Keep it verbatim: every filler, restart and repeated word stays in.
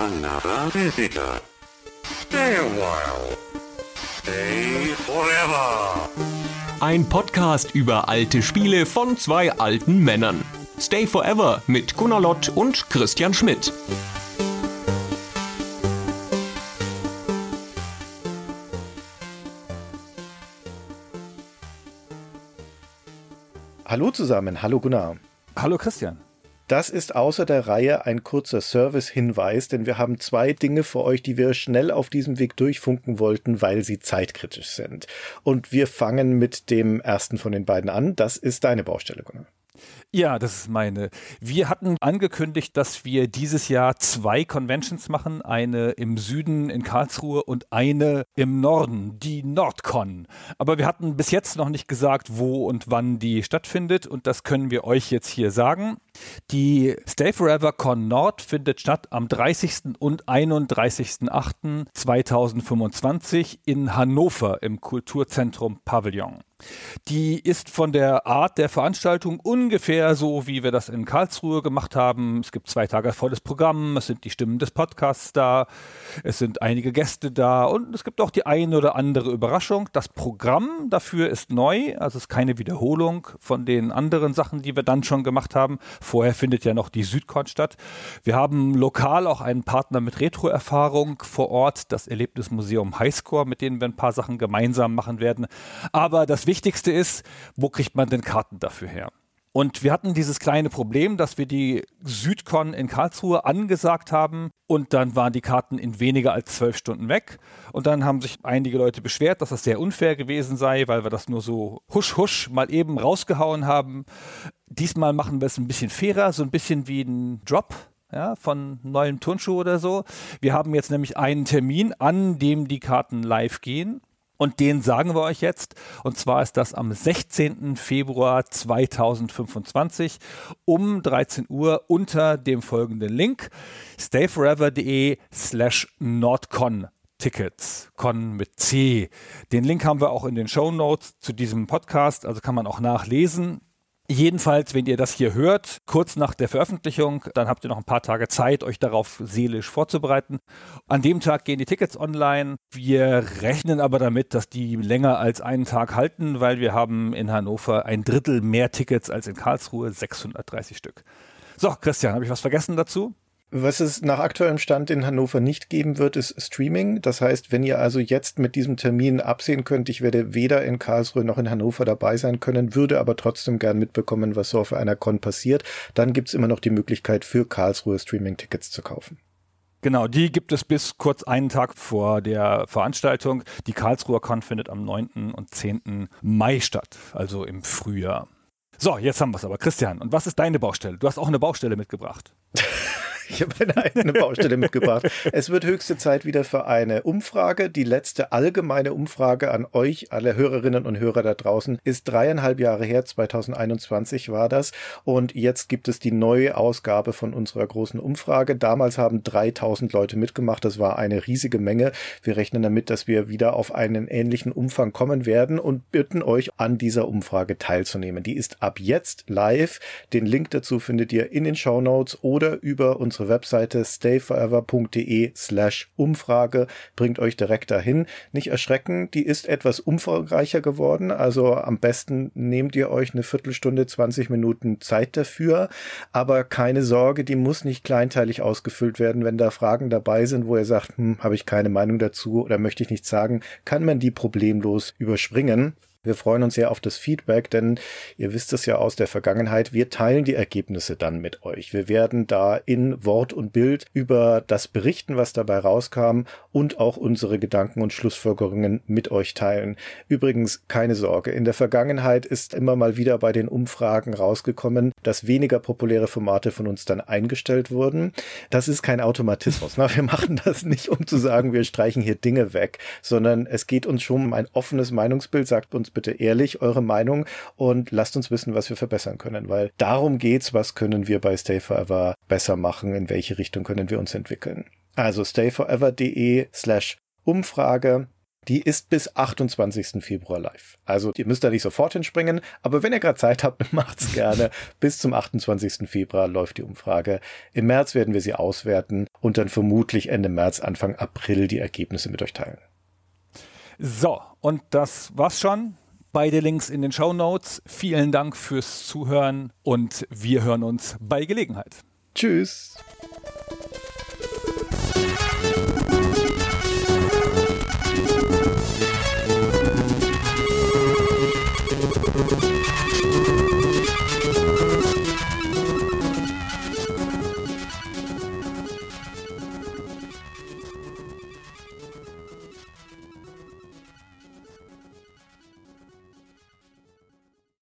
another visitor. Stay a while. Stay forever. Ein Podcast über alte Spiele von zwei alten Männern. Stay Forever mit Gunnar Lott und Christian Schmidt. Hallo zusammen, hallo Gunnar. Hallo Christian. Das ist außer der Reihe ein kurzer Service-Hinweis, denn wir haben zwei Dinge für euch, die wir schnell auf diesem Weg durchfunken wollten, weil sie zeitkritisch sind. Und wir fangen mit dem ersten von den beiden an. Das ist deine Baustelle, Gunnar. Ja, das ist meine. Wir hatten angekündigt, dass wir dieses Jahr zwei Conventions machen. Eine im Süden in Karlsruhe und eine im Norden, die Nordcon. Aber wir hatten bis jetzt noch nicht gesagt, wo und wann die stattfindet. Und das können wir euch jetzt hier sagen. Die Stay Forever Con Nord findet statt am dreißigsten und einunddreißigsten achten zweitausendfünfundzwanzig in Hannover im Kulturzentrum Pavillon. Die ist von der Art der Veranstaltung ungefähr so, wie wir das in Karlsruhe gemacht haben. Es gibt zwei Tage volles Programm, es sind die Stimmen des Podcasts da, es sind einige Gäste da und es gibt auch die eine oder andere Überraschung. Das Programm dafür ist neu, also es ist keine Wiederholung von den anderen Sachen, die wir dann schon gemacht haben. Vorher findet ja noch die Südcon statt. Wir haben lokal auch einen Partner mit Retro-Erfahrung vor Ort, das Erlebnismuseum Highscore, mit denen wir ein paar Sachen gemeinsam machen werden. Aber das Wichtigste ist, wo kriegt man denn Karten dafür her? Und wir hatten dieses kleine Problem, dass wir die Südcon in Karlsruhe angesagt haben und dann waren die Karten in weniger als zwölf Stunden weg. Und dann haben sich einige Leute beschwert, dass das sehr unfair gewesen sei, weil wir das nur so husch husch mal eben rausgehauen haben. Diesmal machen wir es ein bisschen fairer, so ein bisschen wie ein Drop. Ja, von neuem Turnschuh oder so. Wir haben jetzt nämlich einen Termin, an dem die Karten live gehen. Und den sagen wir euch jetzt. Und zwar ist das am sechzehnten Februar zweitausendfünfundzwanzig um dreizehn Uhr unter dem folgenden Link stayforever.de slash nordcon Tickets. Con mit C. Den Link haben wir auch in den Shownotes zu diesem Podcast. Also kann man auch nachlesen. Jedenfalls, wenn ihr das hier hört, kurz nach der Veröffentlichung, dann habt ihr noch ein paar Tage Zeit, euch darauf seelisch vorzubereiten. An dem Tag gehen die Tickets online. Wir rechnen aber damit, dass die länger als einen Tag halten, weil wir haben in Hannover ein Drittel mehr Tickets als in Karlsruhe, sechshundertdreißig Stück. So, Christian, habe ich was vergessen dazu? Was es nach aktuellem Stand in Hannover nicht geben wird, ist Streaming. Das heißt, wenn ihr also jetzt mit diesem Termin absehen könnt, ich werde weder in Karlsruhe noch in Hannover dabei sein können, würde aber trotzdem gern mitbekommen, was so auf einer Con passiert, dann gibt's immer noch die Möglichkeit für Karlsruhe Streaming-Tickets zu kaufen. Genau, die gibt es bis kurz einen Tag vor der Veranstaltung. Die Karlsruher Con findet am neunten und zehnten Mai statt, also im Frühjahr. So, jetzt haben wir es aber. Christian, und was ist deine Baustelle? Du hast auch eine Baustelle mitgebracht. Ich habe eine eigene Baustelle mitgebracht. Es wird höchste Zeit wieder für eine Umfrage. Die letzte allgemeine Umfrage an euch, alle Hörerinnen und Hörer da draußen, ist dreieinhalb Jahre her, zweitausendeinundzwanzig war das. Und jetzt gibt es die neue Ausgabe von unserer großen Umfrage. Damals haben dreitausend Leute mitgemacht. Das war eine riesige Menge. Wir rechnen damit, dass wir wieder auf einen ähnlichen Umfang kommen werden und bitten euch, an dieser Umfrage teilzunehmen. Die ist ab jetzt live. Den Link dazu findet ihr in den Shownotes oder über unsere Webseite stayforever.de slash Umfrage, bringt euch direkt dahin. Nicht erschrecken, die ist etwas umfangreicher geworden, also am besten nehmt ihr euch eine Viertelstunde, zwanzig Minuten Zeit dafür, aber keine Sorge, die muss nicht kleinteilig ausgefüllt werden. Wenn da Fragen dabei sind, wo ihr sagt, hm, habe ich keine Meinung dazu oder möchte ich nichts sagen, kann man die problemlos überspringen. Wir freuen uns sehr auf das Feedback, denn ihr wisst es ja aus der Vergangenheit, wir teilen die Ergebnisse dann mit euch. Wir werden da in Wort und Bild über das berichten, was dabei rauskam und auch unsere Gedanken und Schlussfolgerungen mit euch teilen. Übrigens, keine Sorge, in der Vergangenheit ist immer mal wieder bei den Umfragen rausgekommen, dass weniger populäre Formate von uns dann eingestellt wurden. Das ist kein Automatismus. Na, wir machen das nicht, um zu sagen, wir streichen hier Dinge weg, sondern es geht uns schon um ein offenes Meinungsbild, sagt uns bitte ehrlich eure Meinung und lasst uns wissen, was wir verbessern können, weil darum geht's, was können wir bei Stay Forever besser machen, in welche Richtung können wir uns entwickeln. Also stayforever.de slash Umfrage. Die ist bis achtundzwanzigsten Februar live. Also ihr müsst da nicht sofort hinspringen, aber wenn ihr gerade Zeit habt, macht's gerne. Bis zum achtundzwanzigsten Februar läuft die Umfrage. Im März werden wir sie auswerten und dann vermutlich Ende März, Anfang April die Ergebnisse mit euch teilen. So, und das war's schon. Beide Links in den Shownotes. Vielen Dank fürs Zuhören und wir hören uns bei Gelegenheit. Tschüss.